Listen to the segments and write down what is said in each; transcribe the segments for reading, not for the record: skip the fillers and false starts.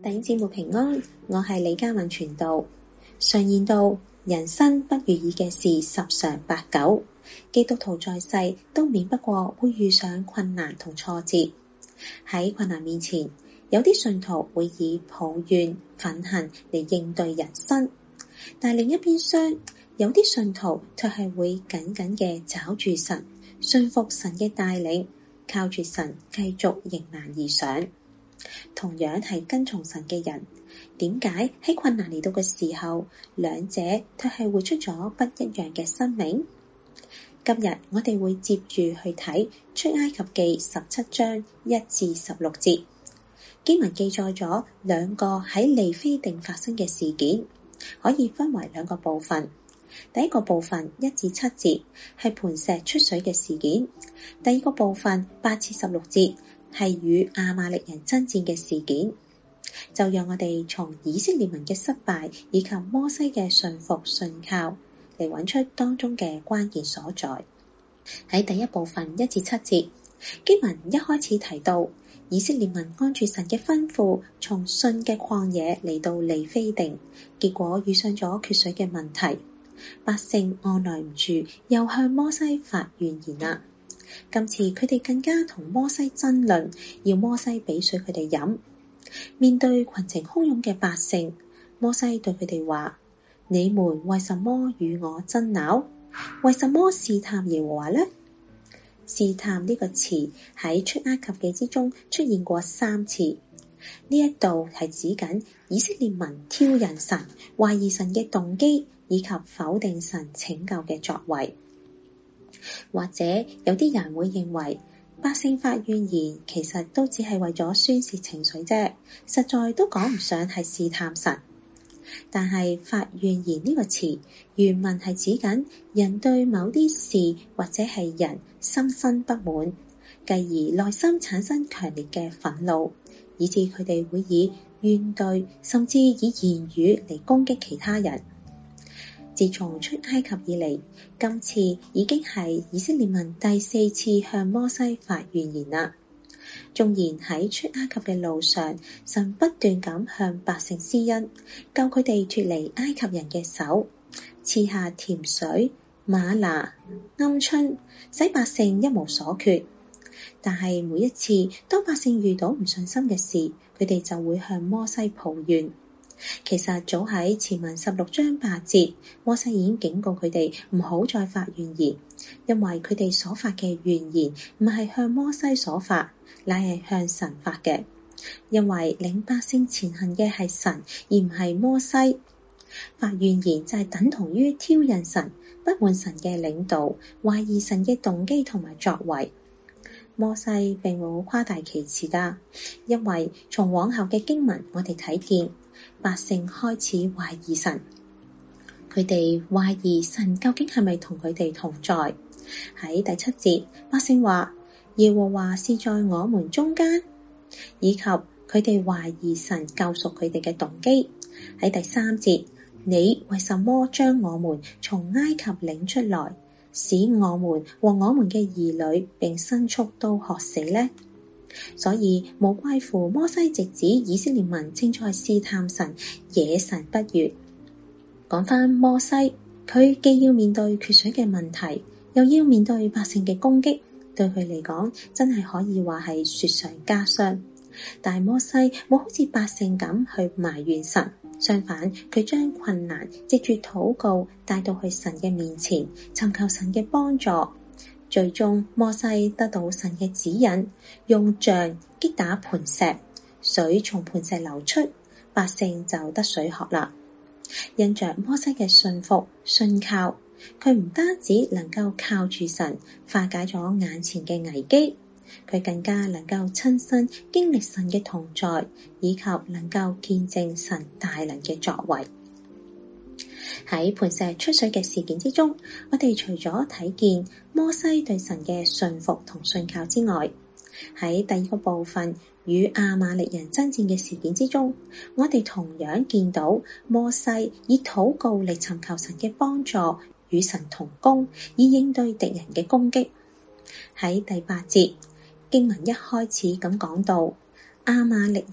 弟兄姊妹平安，我係李嘉文傳道。常言道，人生不如意嘅事十常八九，基督徒在世都免不過會遇上困難同挫折。喺困難面前，有啲信徒會以抱怨、憤恨嚟應對人生，但另一邊廂，有啲信徒卻係會緊緊嘅抓住神，信服神嘅帶領，靠住神繼續迎難而上。同樣係跟從神嘅人，點解喺困難嚟到嘅時候，兩者卻係活出咗不一樣嘅生命？今日我哋會接住去睇出埃及記17章1至16節，經文記載咗兩個喺利非定發生嘅事件，可以分為兩個部分。第一個部分1至7節係磐石出水嘅事件，第二個部分8至16節係與亞瑪力人爭戰嘅事件。就讓我哋從以色列民嘅失敗以及摩西嘅信服信靠嚟揾出當中嘅關鍵所在。喺第一部分1至7節，經文一開始提到以色列民按住神嘅吩咐，從汛嘅曠野嚟到利非定，結果遇上咗缺水嘅問題，百姓按捺唔住，又向摩西發怨言啦。今次佢哋更加同摩西爭論，要摩西俾水佢哋飲。面對群情洶湧嘅百姓，摩西對佢哋話：你們為什麼與我爭拗？為什麼試探耶和華呢？試探呢個詞喺出埃及記之中出現過3次，呢一度係指緊以色列民挑釁神、懷疑神嘅動機以及否定神拯救嘅作為。或者有啲人會認為百姓發怨言其實都只係為咗宣洩情緒啫，實在都講唔上係試探神。但係發怨言呢個詞原文係指緊人對某啲事或者係人心生不滿，繼而內心產生強烈嘅憤怒，以致佢哋會以怨懟甚至以言語嚟攻擊其他人。自從出埃及以嚟，今次已經係以色列民第4次向摩西發怨言啦。縱然喺出埃及嘅路上，神不斷咁向百姓施恩，救佢哋脫離埃及人嘅手，賜下甜水、嗎哪、鵪鶉，使百姓一無所缺。但係每一次當百姓遇到唔順心嘅事，佢哋就會向摩西抱怨。其實早喺前文16章8節，摩西已經警告佢哋唔好再發怨言，因為佢哋所發嘅怨言唔係向摩西所發，乃係向神發嘅。因為領百姓前行嘅係神，而唔係摩西。發怨言就係等同於挑釁神，不滿神嘅領導，懷疑神嘅動機同埋作為。摩西並冇誇大其詞㗎，因為從往後嘅經文我哋睇見百姓開始懷疑神，佢哋懷疑神究竟係咪同佢哋同在。喺第7節，百姓話耶和華是在我們中間，以及佢哋懷疑神救贖佢哋嘅動機。喺第3節，你為什麼將我們從埃及領出來，使我們和我們嘅兒女並牲畜都渴死呢？所以無怪乎摩西直指以色列民正在試探神，惹神不悅。講返摩西，佢既要面對缺水嘅問題，又要面對百姓嘅攻擊，對佢嚟講真係可以話係雪上加霜。但摩西冇好似百姓咁去埋怨神，相反佢將困難藉住禱告帶到去神嘅面前，尋求神嘅幫助。最終摩西得到神嘅指引，用杖擊打磐石，水從磐石流出，百姓就得水喝啦。因着摩西嘅信服信靠，佢唔單止能夠靠住神化解咗眼前嘅危機，佢更加能夠親身經歷神嘅同在，以及能夠見證神大能嘅作為。喺磐石出水嘅事件之中，我哋除咗睇見摩西對神嘅信服同信靠之外，喺第二個部分與亞瑪力人爭戰嘅事件之中，我哋同樣見到摩西以禱告嚟尋求神嘅幫助，與神同工，以應對敵人嘅攻擊。喺第8節，經文一開始咁講到，亞瑪力人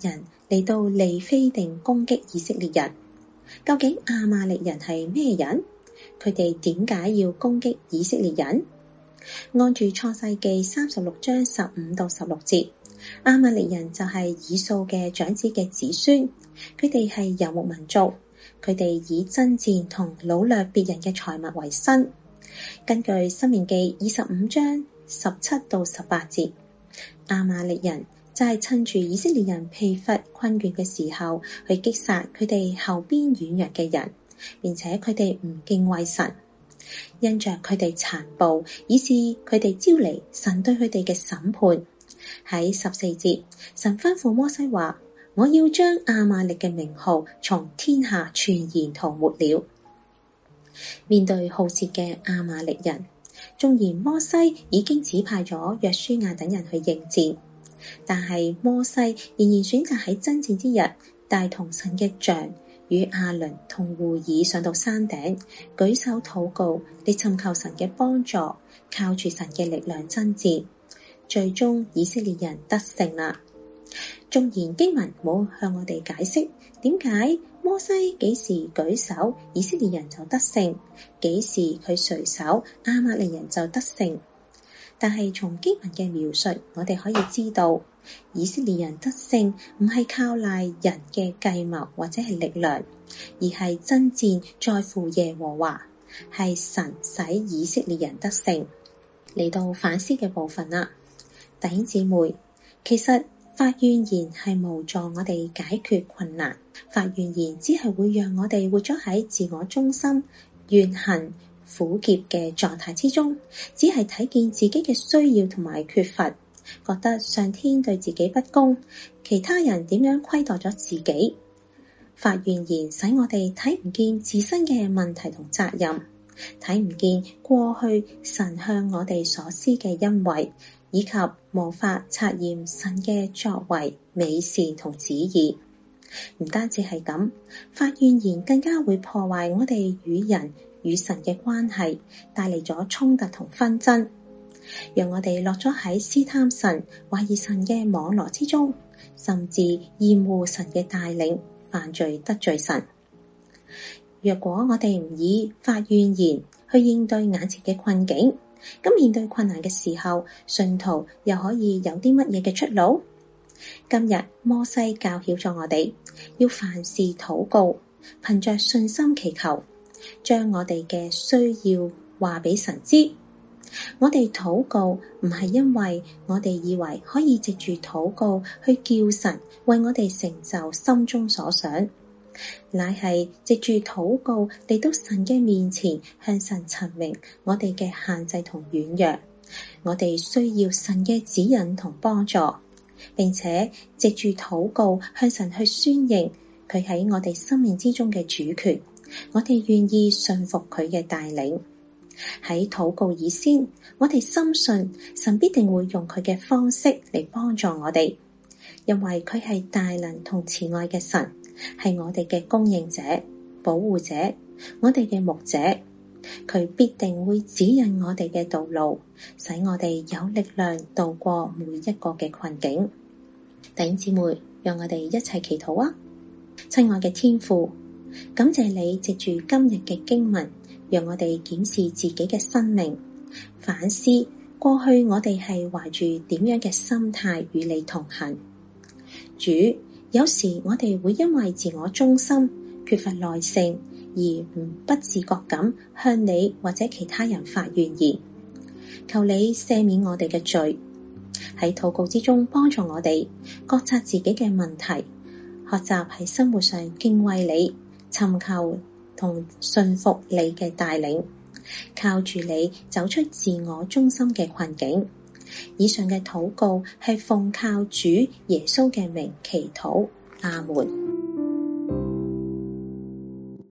嚟到利非定攻擊以色列人。究竟亞瑪力人係咩人？佢哋點解要攻擊以色列人？按住創世記36章15到16節，亞瑪力人就係以掃嘅長子嘅子孫，佢哋係游牧民族，佢哋以爭戰同擄掠別人嘅財物為生。根據申命記25章17到18節，亞瑪力人就係趁住以色列人疲乏困倦嘅時候，去擊殺佢哋後邊軟弱嘅人，並且佢哋唔敬畏神，因着佢哋殘暴，以致佢哋招嚟神對佢哋嘅審判。喺14節，神吩咐摩西話：我要將亞瑪力嘅名號從天下全然塗抹了。面對好切嘅亞瑪力人，縱然摩西已經指派咗約書亞等人去應戰，但係摩西仍然選擇喺爭戰之日，帶同神嘅像與亞倫同戶珥上到山頂，舉手禱告，嚟尋求神嘅幫助，靠住神嘅力量爭戰。最終以色列人得勝啦。縱然經文冇向我哋解釋點解摩西幾時舉手以色列人就得勝，幾時佢隨手亞瑪力人就得勝，但係從經文嘅描述，我哋可以知道以色列人得勝唔係靠賴人嘅計謀或者係力量，而係爭戰在乎耶和華，係神使以色列人得勝。嚟到反思嘅部分啦，弟兄姊妹，其實發怨言係無助我哋解決困難，發怨言只係會讓我哋活咗喺自我中心、怨恨、苦澀嘅狀態之中，只係睇見自己嘅需要同埋缺乏，覺得上天對自己不公，其他人點樣虧待咗自己。發怨言使我哋睇唔見自身嘅問題同責任，睇唔見過去神向我哋所施嘅恩惠，以及無法察驗神嘅作為美善同旨意。唔單止係咁，發怨言更加會破壞我哋與人與神嘅關係，帶嚟咗衝突同紛爭，讓我哋落咗喺試探神、懷疑神嘅網羅之中，甚至厭惡神嘅帶領，犯罪得罪神。若果我哋唔以發怨言去應對眼前嘅困境，咁面對困難嘅時候，信徒又可以有啲乜嘢嘅出路？今日摩西教曉咗我哋，要凡事禱告，憑着信心祈求，將我哋嘅需要話俾神知。我哋禱告唔係因為我哋以為可以藉住禱告去叫神為我哋成就心中所想，乃係藉住禱告嚟到神嘅面前，向神陳明我哋嘅限制同軟弱，我哋需要神嘅指引同幫助，並且藉住禱告向神去宣認佢喺我哋生命之中嘅主權，我哋願意信服佢嘅帶領。喺禱告以先，我哋深信神必定會用佢嘅方式嚟幫助我哋，因為佢係大能同慈愛嘅神，係我哋嘅供應者、保護者，我哋嘅牧者，佢必定會指引我哋嘅道路，使我哋有力量度過每一個嘅困境。弟兄姊妹，讓我哋一齊祈禱啊！親愛嘅天父，感謝你藉住今日嘅經文，讓我哋檢視自己嘅生命，反思過去我哋係懷住點樣嘅心態與你同行。主，有時我哋會因為自我中心、缺乏耐性而不自覺咁向你或者其他人發怨言。求你赦免我哋嘅罪，喺禱告之中幫助我哋覺察自己嘅問題，學習喺生活上敬畏你，尋求同信服你嘅帶領，靠住你走出自我中心嘅困境。以上嘅禱告係奉靠主耶穌嘅名祈禱，阿門。